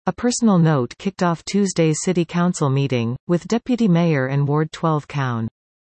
A personal note kicked off Tuesday's City Council meeting, with Deputy Mayor and Ward 12 Coun.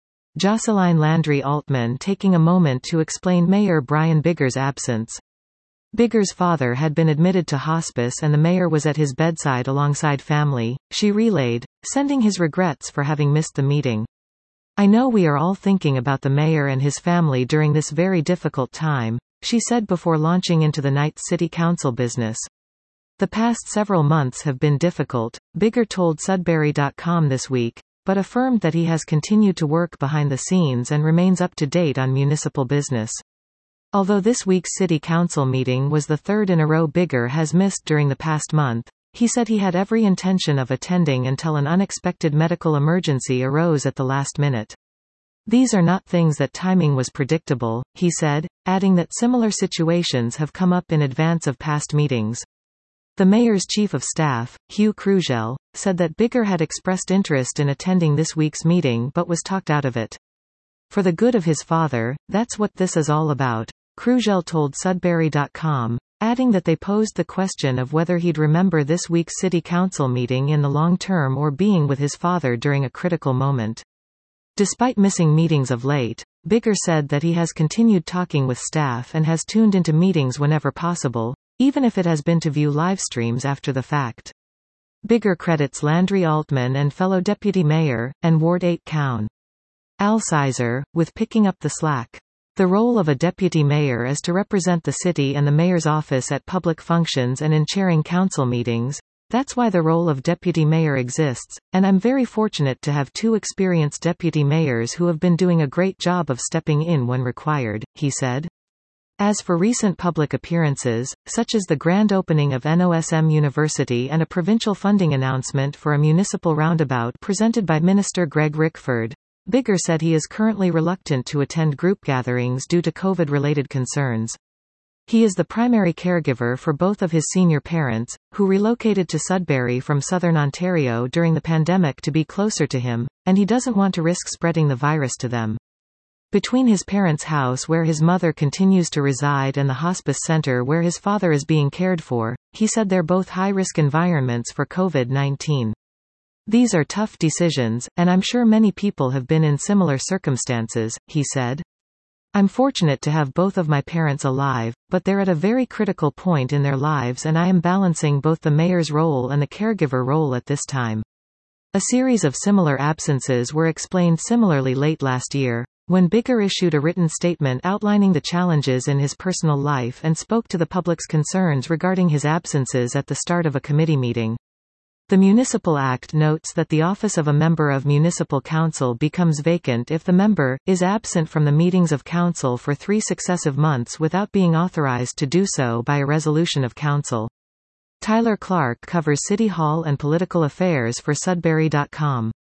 Jocelyn Landry Altman taking a moment to explain Mayor Brian Biggar's absence. Biggar's father had been admitted to hospice and the mayor was at his bedside alongside family, she relayed, sending his regrets for having missed the meeting. "I know we are all thinking about the mayor and his family during this very difficult time," she said before launching into the night's City Council business. "The past several months have been difficult," Biggar told Sudbury.com this week, but affirmed that he has continued to work behind the scenes and remains up to date on municipal business. Although this week's City Council meeting was the third in a row Biggar has missed during the past month, he said he had every intention of attending until an unexpected medical emergency arose at the last minute. "These are not things that timing was predictable," he said, adding that similar situations have come up in advance of past meetings. The mayor's chief of staff, Hugh Krugell, said that Biggar had expressed interest in attending this week's meeting but was talked out of it. "For the good of his father, that's what this is all about," Krugell told Sudbury.com, adding that they posed the question of whether he'd remember this week's City Council meeting in the long term or being with his father during a critical moment. Despite missing meetings of late, Biggar said that he has continued talking with staff and has tuned into meetings whenever possible, even if it has been to view live streams after the fact. Biggar credits Landry Altman and fellow Deputy Mayor, and Ward 8 Coun. Al Sizer, with picking up the slack. "The role of a deputy mayor is to represent the city and the mayor's office at public functions and in chairing council meetings. That's why the role of deputy mayor exists, and I'm very fortunate to have two experienced deputy mayors who have been doing a great job of stepping in when required," he said. As for recent public appearances, such as the grand opening of NOSM University and a provincial funding announcement for a municipal roundabout presented by Minister Greg Rickford, Biggar said he is currently reluctant to attend group gatherings due to COVID-related concerns. He is the primary caregiver for both of his senior parents, who relocated to Sudbury from southern Ontario during the pandemic to be closer to him, and he doesn't want to risk spreading the virus to them. Between his parents' house where his mother continues to reside and the hospice center where his father is being cared for, he said they're both high-risk environments for COVID-19. "These are tough decisions, and I'm sure many people have been in similar circumstances," he said. "I'm fortunate to have both of my parents alive, but they're at a very critical point in their lives and I am balancing both the mayor's role and the caregiver role at this time." A series of similar absences were explained similarly late last year, when Biggar issued a written statement outlining the challenges in his personal life and spoke to the public's concerns regarding his absences at the start of a committee meeting. The Municipal Act notes that the office of a member of municipal council becomes vacant if the member is absent from the meetings of council for 3 successive months without being authorized to do so by a resolution of council. Tyler Clark covers City Hall and political affairs for Sudbury.com.